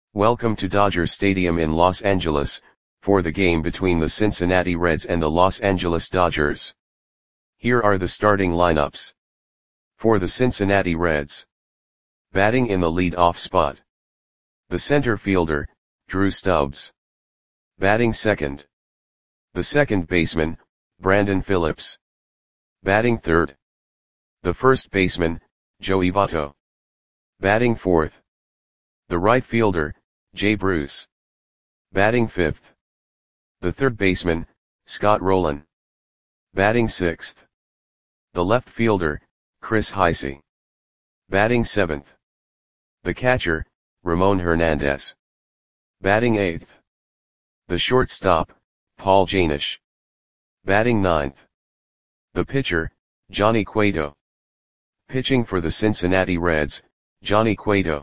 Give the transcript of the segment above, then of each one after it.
Welcome to Dodger Stadium in Los Angeles, for the game between the Cincinnati Reds and the Los Angeles Dodgers. Here are the starting lineups. For the Cincinnati Reds. Batting in the lead-off spot. The center fielder, Drew Stubbs. Batting second. The second baseman, Brandon Phillips. Batting third. The first baseman, Joey Votto. Batting fourth. The right fielder, Jay Bruce. Batting fifth. The third baseman, Scott Rolen. Batting sixth. The left fielder, Chris Heisey. Batting seventh. The catcher, Ramon Hernandez. Batting eighth. The shortstop, Paul Janish. Batting ninth. The pitcher, Johnny Cueto. Pitching for the Cincinnati Reds, Johnny Cueto.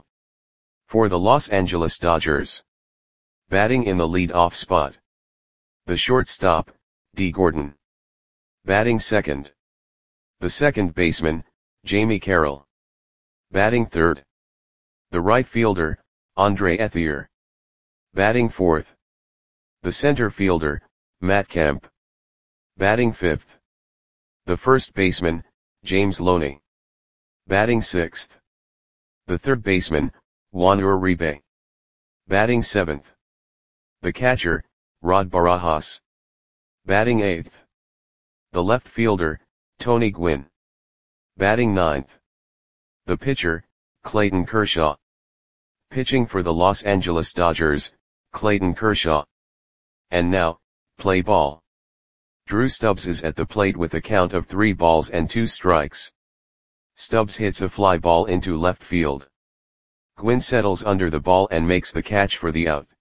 For the Los Angeles Dodgers. Batting in the lead-off spot. The shortstop, Dee Gordon. Batting second. The second baseman, Jamie Carroll. Batting third. The right fielder, Andre Ethier. Batting fourth. The center fielder, Matt Kemp. Batting fifth. The first baseman, James Loney. Batting sixth. The third baseman, Juan Uribe. Batting seventh. The catcher, Rod Barajas. Batting eighth. The left fielder, Tony Gwynn. Batting ninth. The pitcher, Clayton Kershaw. Pitching for the Los Angeles Dodgers, Clayton Kershaw. And now, play ball. Drew Stubbs is at the plate with a count of 3 balls and 2 strikes. Stubbs hits a fly ball into left field. Gwynn settles under the ball and makes the catch for the out.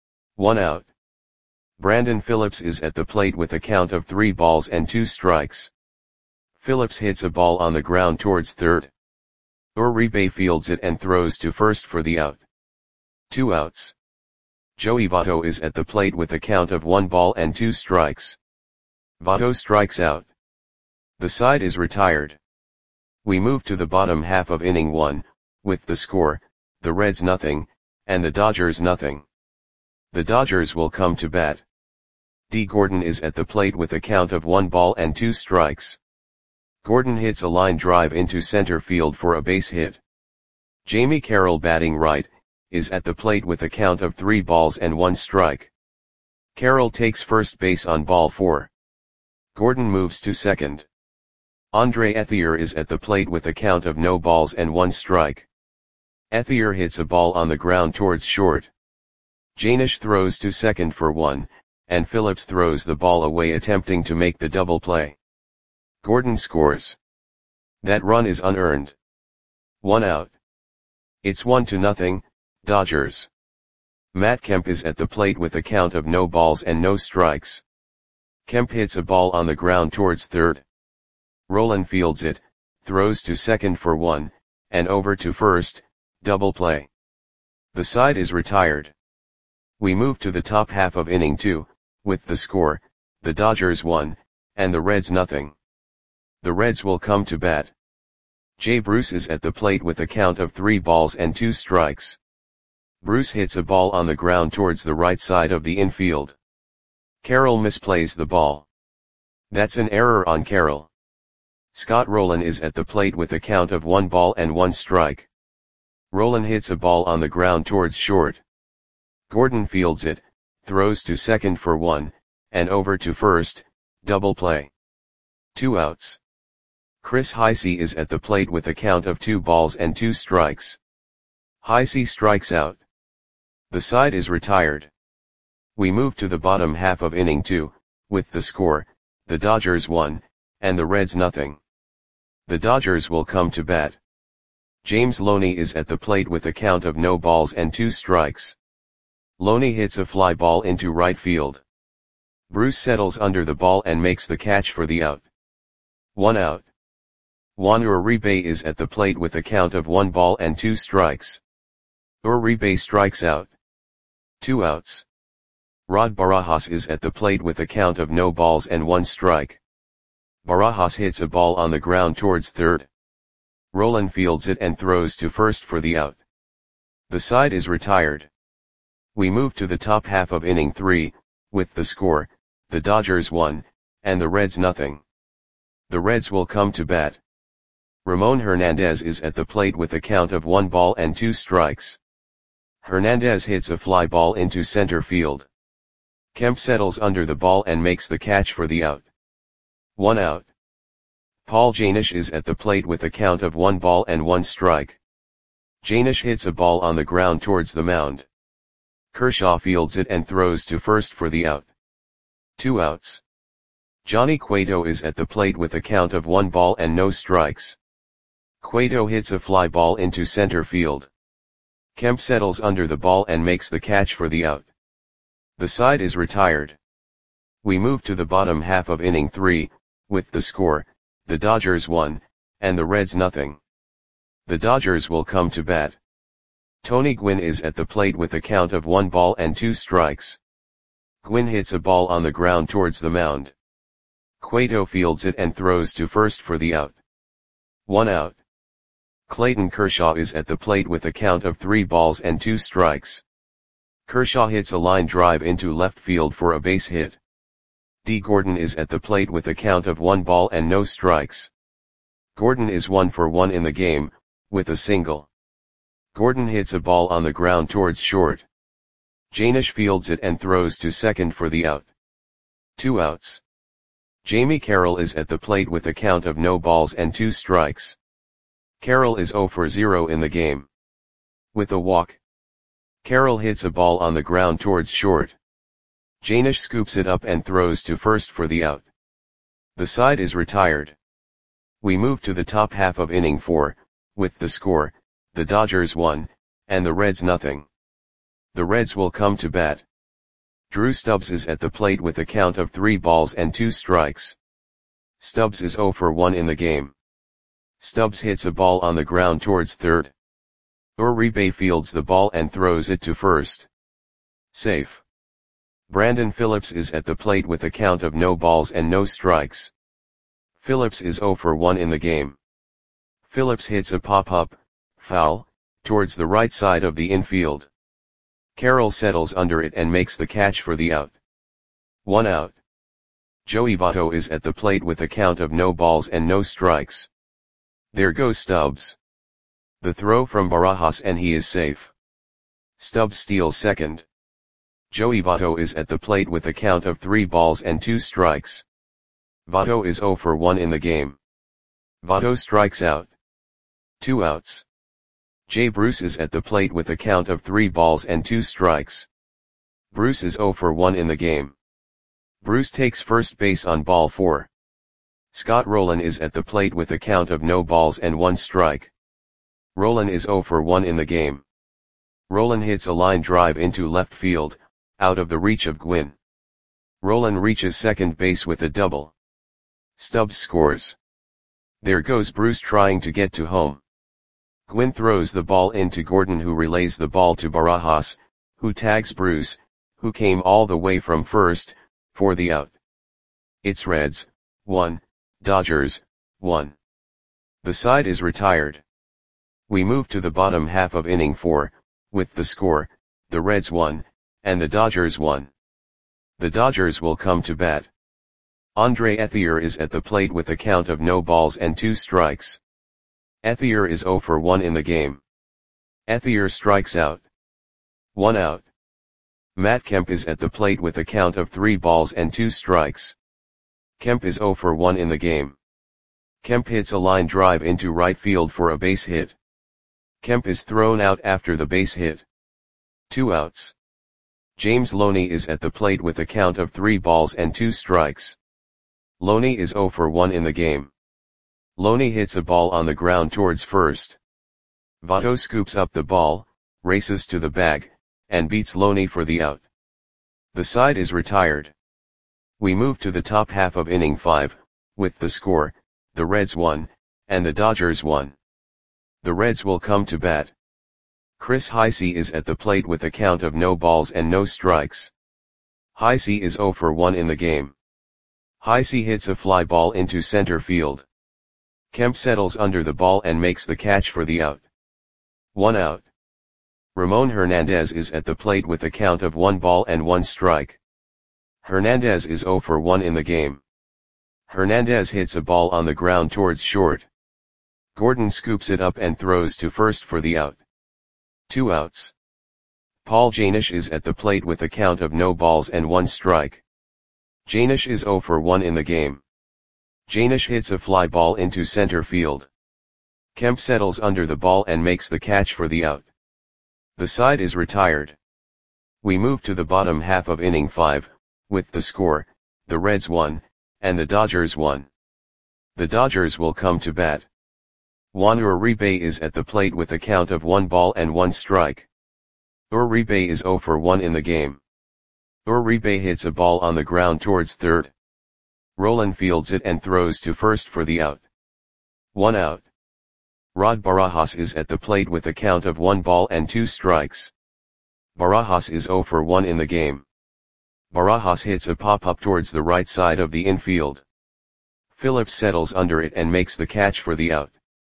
1 out. Brandon Phillips is at the plate with a count of 3 balls and 2 strikes. Phillips hits a ball on the ground towards third. Uribe fields it and throws to first for the out. 2 outs. Joey Votto is at the plate with a count of 1 ball and 2 strikes. Votto strikes out. The side is retired. We move to the bottom half of inning 1, with the score, the Reds nothing, and the Dodgers nothing. The Dodgers will come to bat. Dee Gordon is at the plate with a count of 1 ball and 2 strikes. Gordon hits a line drive into center field for a base hit. Jamie Carroll, batting right, is at the plate with a count of 3 balls and 1 strike. Carroll takes first base on ball 4. Gordon moves to second. Andre Ethier is at the plate with a count of no balls and 1 strike. Ethier hits a ball on the ground towards short. Janish throws to second for 1, and Phillips throws the ball away attempting to make the double play. Gordon scores. That run is unearned. 1 out. It's 1-0, Dodgers. Matt Kemp is at the plate with a count of no balls and no strikes. Kemp hits a ball on the ground towards third. Rolen fields it, throws to second for 1, and over to first, double play. The side is retired. We move to the top half of inning 2, with the score, the Dodgers 1, and the Reds nothing. The Reds will come to bat. Jay Bruce is at the plate with a count of 3 balls and 2 strikes. Bruce hits a ball on the ground towards the right side of the infield. Carroll misplays the ball. That's an error on Carroll. Scott Rolen is at the plate with a count of 1 ball and 1 strike. Rolen hits a ball on the ground towards short. Gordon fields it, throws to second for 1, and over to first, double play. 2 outs. Chris Heisey is at the plate with a count of 2 balls and 2 strikes. Heisey strikes out. The side is retired. We move to the bottom half of inning 2, with the score, the Dodgers 1, and the Reds nothing. The Dodgers will come to bat. James Loney is at the plate with a count of no balls and 2 strikes. Loney hits a fly ball into right field. Bruce settles under the ball and makes the catch for the out. 1 out. Juan Uribe is at the plate with a count of 1 ball and 2 strikes. Uribe strikes out. 2 outs. Rod Barajas is at the plate with a count of no balls and 1 strike. Barajas hits a ball on the ground towards third. Rolen fields it and throws to first for the out. The side is retired. We move to the top half of inning 3, with the score, the Dodgers 1, and the Reds nothing. The Reds will come to bat. Ramon Hernandez is at the plate with a count of 1 ball and 2 strikes. Hernandez hits a fly ball into center field. Kemp settles under the ball and makes the catch for the out. 1 out. Paul Janish is at the plate with a count of 1 ball and 1 strike. Janish hits a ball on the ground towards the mound. Kershaw fields it and throws to first for the out. 2 outs. Johnny Cueto is at the plate with a count of 1 ball and no strikes. Cueto hits a fly ball into center field. Kemp settles under the ball and makes the catch for the out. The side is retired. We move to the bottom half of inning 3, with the score, the Dodgers 1, and the Reds nothing. The Dodgers will come to bat. Tony Gwynn is at the plate with a count of 1 ball and 2 strikes. Gwynn hits a ball on the ground towards the mound. Cueto fields it and throws to first for the out. 1 out. Clayton Kershaw is at the plate with a count of 3 balls and 2 strikes. Kershaw hits a line drive into left field for a base hit. D. Gordon is at the plate with a count of 1 ball and no strikes. Gordon is 1 for 1 in the game, with a single. Gordon hits a ball on the ground towards short. Janish fields it and throws to second for the out. 2 outs. Jamie Carroll is at the plate with a count of no balls and 2 strikes. Carroll is 0 for 0 in the game. With a walk. Carroll hits a ball on the ground towards short. Janish scoops it up and throws to first for the out. The side is retired. We move to the top half of inning 4, with the score, the Dodgers 1, and the Reds nothing. The Reds will come to bat. Drew Stubbs is at the plate with a count of 3 balls and 2 strikes. Stubbs is 0 for 1 in the game. Stubbs hits a ball on the ground towards third. Uribe fields the ball and throws it to first. Safe. Brandon Phillips is at the plate with a count of no balls and no strikes. Phillips is 0 for 1 in the game. Phillips hits a pop-up, foul, towards the right side of the infield. Carroll settles under it and makes the catch for the out. 1 out. Joey Votto is at the plate with a count of no balls and no strikes. There goes Stubbs. The throw from Barajas and he is safe. Stubbs steals second. Joey Votto is at the plate with a count of 3 balls and 2 strikes. Votto is 0 for 1 in the game. Votto strikes out. 2 outs. Jay Bruce is at the plate with a count of 3 balls and 2 strikes. Bruce is 0 for 1 in the game. Bruce takes first base on ball 4. Scott Rowland is at the plate with a count of no balls and 1 strike. Rowland is 0 for 1 in the game. Rowland hits a line drive into left field, out of the reach of Gwynn. Rowland reaches second base with a double. Stubbs scores. There goes Bruce trying to get to home. Gwynn throws the ball into Gordon, who relays the ball to Barajas, who tags Bruce, who came all the way from first, for the out. It's Reds, 1, Dodgers, 1. The side is retired. We move to the bottom half of inning 4, with the score, the Reds 1, and the Dodgers 1. The Dodgers will come to bat. Andre Ethier is at the plate with a count of no balls and 2 strikes. Ethier is 0 for 1 in the game. Ethier strikes out. 1 out. Matt Kemp is at the plate with a count of 3 balls and 2 strikes. Kemp is 0 for 1 in the game. Kemp hits a line drive into right field for a base hit. Kemp is thrown out after the base hit. 2 outs. James Loney is at the plate with a count of 3 balls and 2 strikes. Loney is 0 for 1 in the game. Loney hits a ball on the ground towards first. Votto scoops up the ball, races to the bag, and beats Loney for the out. The side is retired. We move to the top half of inning 5, with the score, the Reds 1, and the Dodgers 1. The Reds will come to bat. Chris Heisey is at the plate with a count of no balls and no strikes. Heisey is 0 for 1 in the game. Heisey hits a fly ball into center field. Kemp settles under the ball and makes the catch for the out. 1 out. Ramon Hernandez is at the plate with a count of 1 ball and 1 strike. Hernandez is 0 for 1 in the game. Hernandez hits a ball on the ground towards short. Gordon scoops it up and throws to first for the out. 2 outs. Paul Janish is at the plate with a count of no balls and 1 strike. Janish is 0 for 1 in the game. Janish hits a fly ball into center field. Kemp settles under the ball and makes the catch for the out. The side is retired. We move to the bottom half of inning 5, with the score, the Reds 1, and the Dodgers 1. The Dodgers will come to bat. Juan Uribe is at the plate with a count of 1 ball and 1 strike. Uribe is 0 for 1 in the game. Uribe hits a ball on the ground towards third. Roland fields it and throws to first for the out. 1 out. Rod Barajas is at the plate with a count of 1 ball and 2 strikes. Barajas is 0 for 1 in the game. Barajas hits a pop-up towards the right side of the infield. Phillips settles under it and makes the catch for the out.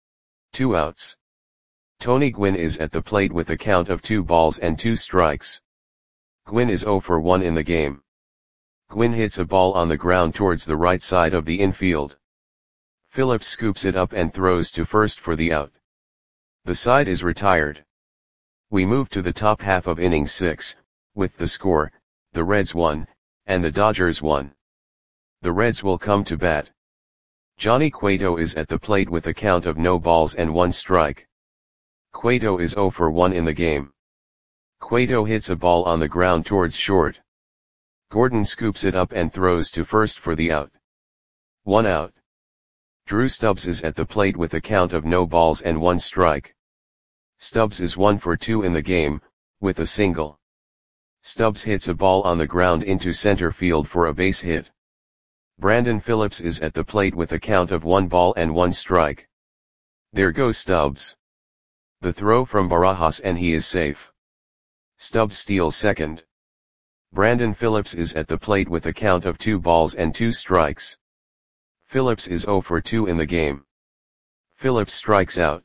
2 outs. Tony Gwynn is at the plate with a count of 2 balls and 2 strikes. Gwynn is 0 for 1 in the game. Gwynn hits a ball on the ground towards the right side of the infield. Phillips scoops it up and throws to first for the out. The side is retired. We move to the top half of inning 6, with the score, the Reds 1, and the Dodgers 1. The Reds will come to bat. Johnny Cueto is at the plate with a count of no balls and 1 strike. Cueto is 0 for 1 in the game. Cueto hits a ball on the ground towards short. Gordon scoops it up and throws to first for the out. 1 out. Drew Stubbs is at the plate with a count of no balls and 1 strike. Stubbs is 1 for 2 in the game, with a single. Stubbs hits a ball on the ground into center field for a base hit. Brandon Phillips is at the plate with a count of 1 ball and 1 strike. There goes Stubbs. The throw from Barajas and he is safe. Stubbs steals second. Brandon Phillips is at the plate with a count of 2 balls and 2 strikes. Phillips is 0 for 2 in the game. Phillips strikes out.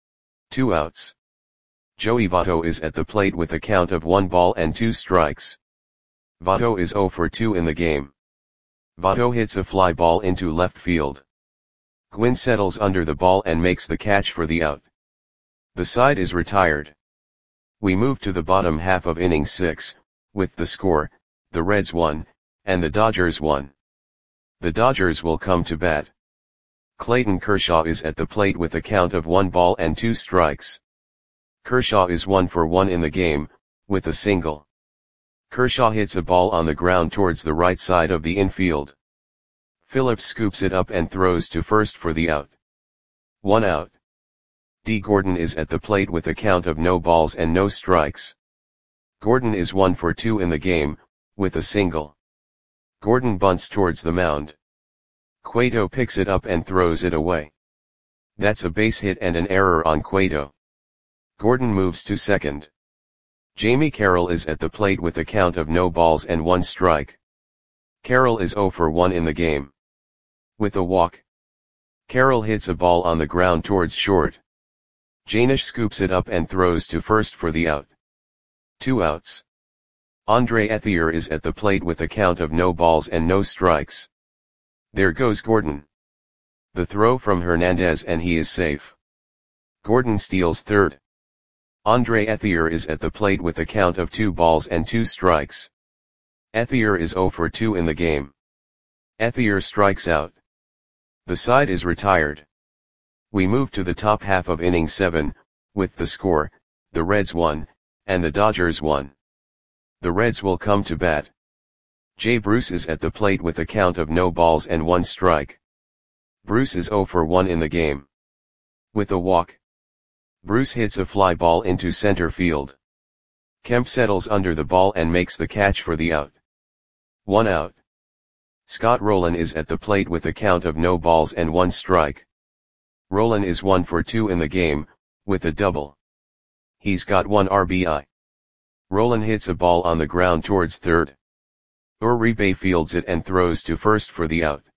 2 outs. Joey Votto is at the plate with a count of 1 ball and 2 strikes. Votto is 0 for 2 in the game. Votto hits a fly ball into left field. Gwynn settles under the ball and makes the catch for the out. The side is retired. We move to the bottom half of inning 6, with the score, the Reds 1, and the Dodgers 1. The Dodgers will come to bat. Clayton Kershaw is at the plate with a count of 1 ball and 2 strikes. Kershaw is 1 for 1 in the game, with a single. Kershaw hits a ball on the ground towards the right side of the infield. Phillips scoops it up and throws to first for the out. 1 out. D. Gordon is at the plate with a count of no balls and no strikes. Gordon is 1 for 2 in the game, with a single. Gordon bunts towards the mound. Cueto picks it up and throws it away. That's a base hit and an error on Cueto. Gordon moves to second. Jamie Carroll is at the plate with a count of no balls and 1 strike. Carroll is 0 for 1 in the game. With a walk. Carroll hits a ball on the ground towards short. Janish scoops it up and throws to first for the out. 2 outs. Andre Ethier is at the plate with a count of no balls and no strikes. There goes Gordon. The throw from Hernandez and he is safe. Gordon steals third. Andre Ethier is at the plate with a count of 2 balls and 2 strikes. Ethier is 0 for 2 in the game. Ethier strikes out. The side is retired. We move to the top half of inning 7, with the score, the Reds 1, and the Dodgers 1. The Reds will come to bat. Jay Bruce is at the plate with a count of no balls and 1 strike. Bruce is 0 for 1 in the game. With a walk. Bruce hits a fly ball into center field. Kemp settles under the ball and makes the catch for the out. 1 out. Scott Rolen is at the plate with a count of no balls and 1 strike. Rolen is 1 for 2 in the game, with a double. He's got 1 RBI. Rolen hits a ball on the ground towards third. Uribe fields it and throws to first for the out.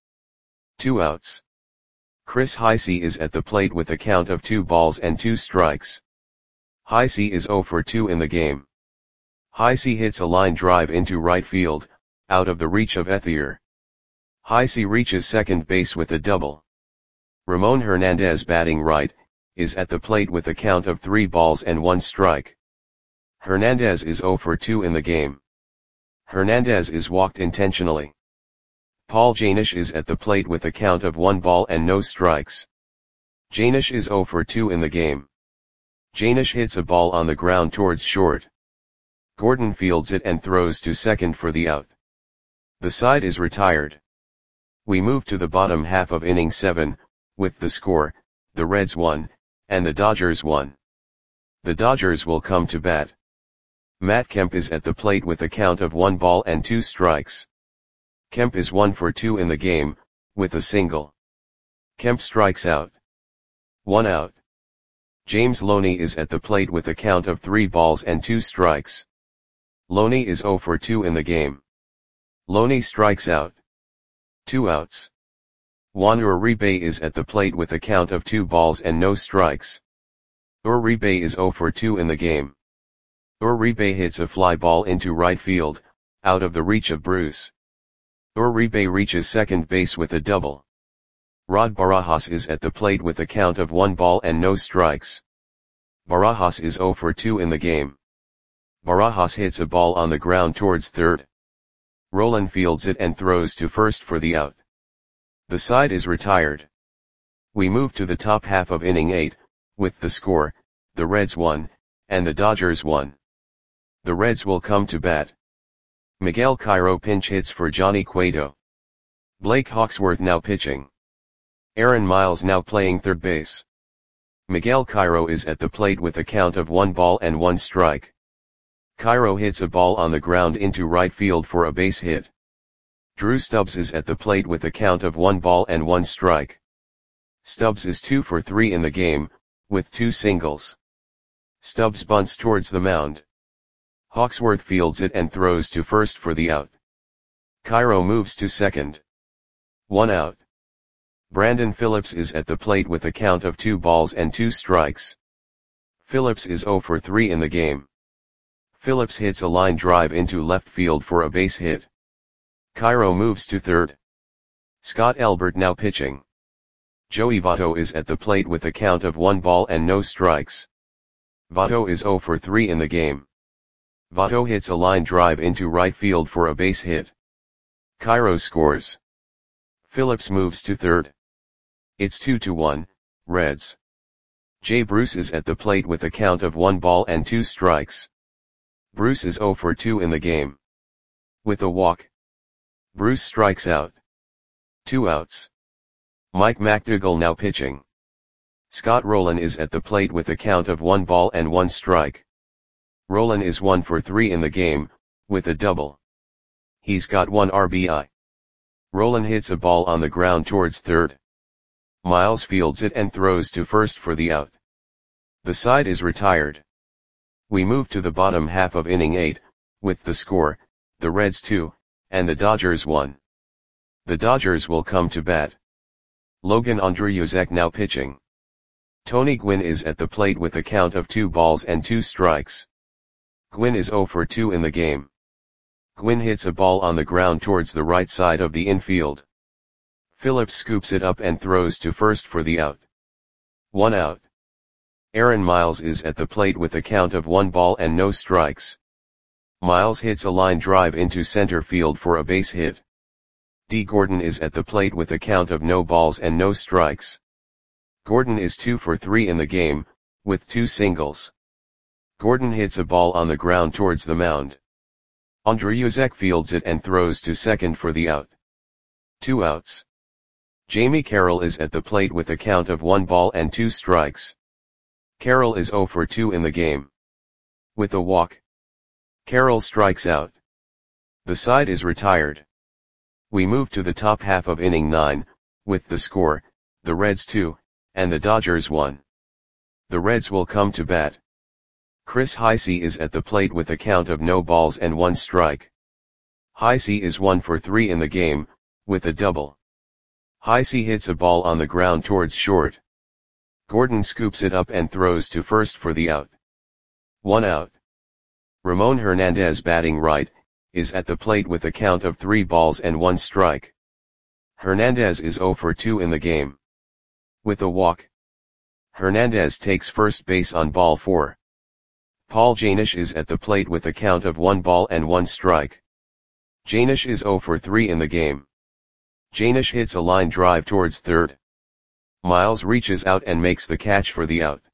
2 outs. Chris Heisey is at the plate with a count of 2 balls and 2 strikes. Heisey is 0 for 2 in the game. Heisey hits a line drive into right field, out of the reach of Ethier. Heisey reaches second base with a double. Ramon Hernandez, batting right, is at the plate with a count of 3 balls and 1 strike. Hernandez is 0 for 2 in the game. Hernandez is walked intentionally. Paul Janish is at the plate with a count of 1 ball and no strikes. Janish is 0 for 2 in the game. Janish hits a ball on the ground towards short. Gordon fields it and throws to second for the out. The side is retired. We move to the bottom half of inning 7, with the score, the Reds 1, and the Dodgers 1. The Dodgers will come to bat. Matt Kemp is at the plate with a count of 1 ball and 2 strikes. Kemp is 1 for 2 in the game, with a single. Kemp strikes out. 1 out. James Loney is at the plate with a count of 3 balls and 2 strikes. Loney is 0 for 2 in the game. Loney strikes out. 2 outs. Juan Uribe is at the plate with a count of 2 balls and no strikes. Uribe is 0 for 2 in the game. Uribe hits a fly ball into right field, out of the reach of Bruce. Uribe reaches second base with a double. Rod Barajas is at the plate with a count of 1 ball and no strikes. Barajas is 0 for 2 in the game. Barajas hits a ball on the ground towards third. Roland fields it and throws to first for the out. The side is retired. We move to the top half of inning 8, with the score, the Reds 1, and the Dodgers 1. The Reds will come to bat. Miguel Cairo pinch hits for Johnny Cueto. Blake Hawksworth now pitching. Aaron Miles now playing third base. Miguel Cairo is at the plate with a count of 1 ball and 1 strike. Cairo hits a ball on the ground into right field for a base hit. Drew Stubbs is at the plate with a count of 1 ball and 1 strike. Stubbs is 2 for 3 in the game, with 2 singles. Stubbs bunts towards the mound. Hawksworth fields it and throws to first for the out. Cairo moves to second. 1 out. Brandon Phillips is at the plate with a count of 2 balls and 2 strikes. Phillips is 0 for 3 in the game. Phillips hits a line drive into left field for a base hit. Cairo moves to third. Scott Elbert now pitching. Joey Votto is at the plate with a count of 1 ball and no strikes. Votto is 0 for 3 in the game. Votto hits a line drive into right field for a base hit. Cairo scores. Phillips moves to third. It's 2-1, Reds. Jay Bruce is at the plate with a count of 1 ball and 2 strikes. Bruce is 0 for 2 in the game. With a walk. Bruce strikes out. 2 outs. Mike McDougall now pitching. Scott Rowland is at the plate with a count of 1 ball and 1 strike. Rowland is 1 for 3 in the game, with a double. He's got 1 RBI. Rowland hits a ball on the ground towards third. Miles fields it and throws to first for the out. The side is retired. We move to the bottom half of inning 8, with the score, the Reds 2, and the Dodgers 1. The Dodgers will come to bat. Logan Andreyuzek now pitching. Tony Gwynn is at the plate with a count of 2 balls and 2 strikes. Gwynn is 0 for 2 in the game. Gwynn hits a ball on the ground towards the right side of the infield. Phillips scoops it up and throws to first for the out. 1 out. Aaron Miles is at the plate with a count of 1 ball and no strikes. Miles hits a line drive into center field for a base hit. D. Gordon is at the plate with a count of no balls and no strikes. Gordon is 2 for 3 in the game, with 2 singles. Gordon hits a ball on the ground towards the mound. Andreyuzek fields it and throws to second for the out. 2 outs. Jamie Carroll is at the plate with a count of 1 ball and 2 strikes. Carroll is 0 for 2 in the game. With a walk. Carroll strikes out. The side is retired. We move to the top half of inning 9, with the score, the Reds 2, and the Dodgers 1. The Reds will come to bat. Chris Heisey is at the plate with a count of no balls and 1 strike. Heisey is 1 for 3 in the game, with a double. Heisey hits a ball on the ground towards short. Gordon scoops it up and throws to first for the out. 1 out. Ramon Hernandez batting right, is at the plate with a count of 3 balls and 1 strike. Hernandez is 0 for 2 in the game. With a walk, Hernandez takes first base on ball 4. Paul Janish is at the plate with a count of 1 ball and 1 strike. Janish is 0 for 3 in the game. Janish hits a line drive towards third. Miles reaches out and makes the catch for the out.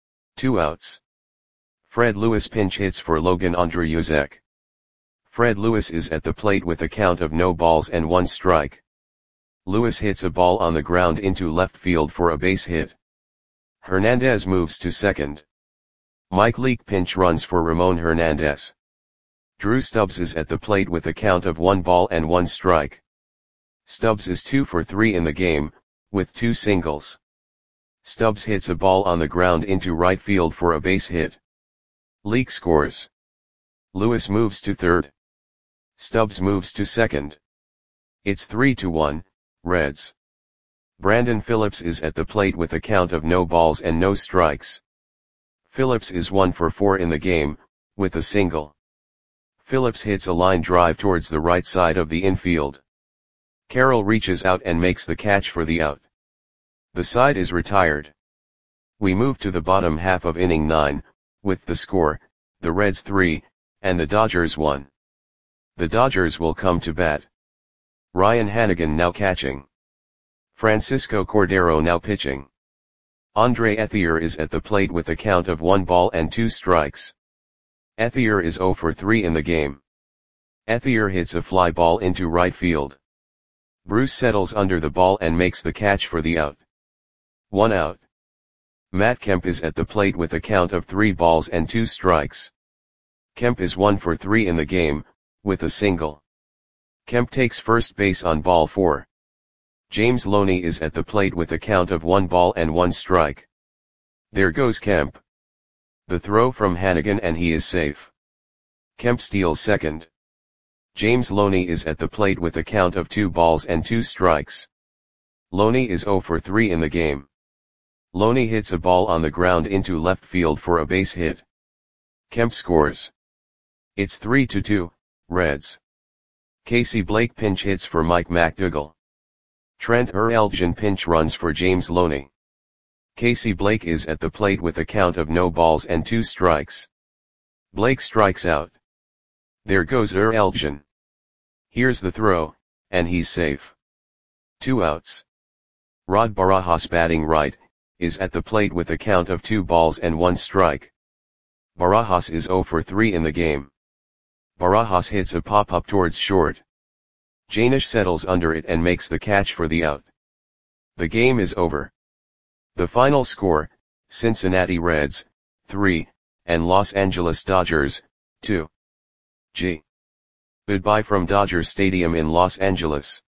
2 outs. Fred Lewis pinch hits for Logan Andreyuzek. Fred Lewis is at the plate with a count of no balls and 1 strike. Lewis hits a ball on the ground into left field for a base hit. Hernandez moves to second. Mike Leake pinch runs for Ramon Hernandez. Drew Stubbs is at the plate with a count of 1 ball and 1 strike. Stubbs is 2 for 3 in the game, with 2 singles. Stubbs hits a ball on the ground into right field for a base hit. Leake scores. Lewis moves to third. Stubbs moves to second. It's 3-1, Reds. Brandon Phillips is at the plate with a count of no balls and no strikes. Phillips is 1 for 4 in the game, with a single. Phillips hits a line drive towards the right side of the infield. Carroll reaches out and makes the catch for the out. The side is retired. We move to the bottom half of inning 9, with the score, the Reds 3, and the Dodgers 1. The Dodgers will come to bat. Ryan Hanigan now catching. Francisco Cordero now pitching. Andre Ethier is at the plate with a count of 1 ball and 2 strikes. Ethier is 0 for 3 in the game. Ethier hits a fly ball into right field. Bruce settles under the ball and makes the catch for the out. 1 out. Matt Kemp is at the plate with a count of 3 balls and 2 strikes. Kemp is 1 for 3 in the game, with a single. Kemp takes first base on ball 4. James Loney is at the plate with a count of 1 ball and 1 strike. There goes Kemp. The throw from Hanigan and he is safe. Kemp steals second. James Loney is at the plate with a count of 2 balls and 2 strikes. Loney is 0 for 3 in the game. Loney hits a ball on the ground into left field for a base hit. Kemp scores. It's 3-2, Reds. Casey Blake pinch hits for Mike McDougall. Trent Ereljan pinch runs for James Loney. Casey Blake is at the plate with a count of no balls and 2 strikes. Blake strikes out. There goes Ereljan. Here's the throw, and he's safe. 2 outs. Rod Barajas batting right, is at the plate with a count of 2 balls and 1 strike. Barajas is 0 for 3 in the game. Barajas hits a pop-up towards short. Janish settles under it and makes the catch for the out. The game is over. The final score, Cincinnati Reds, 3, and Los Angeles Dodgers, 2. Goodbye from Dodger Stadium in Los Angeles.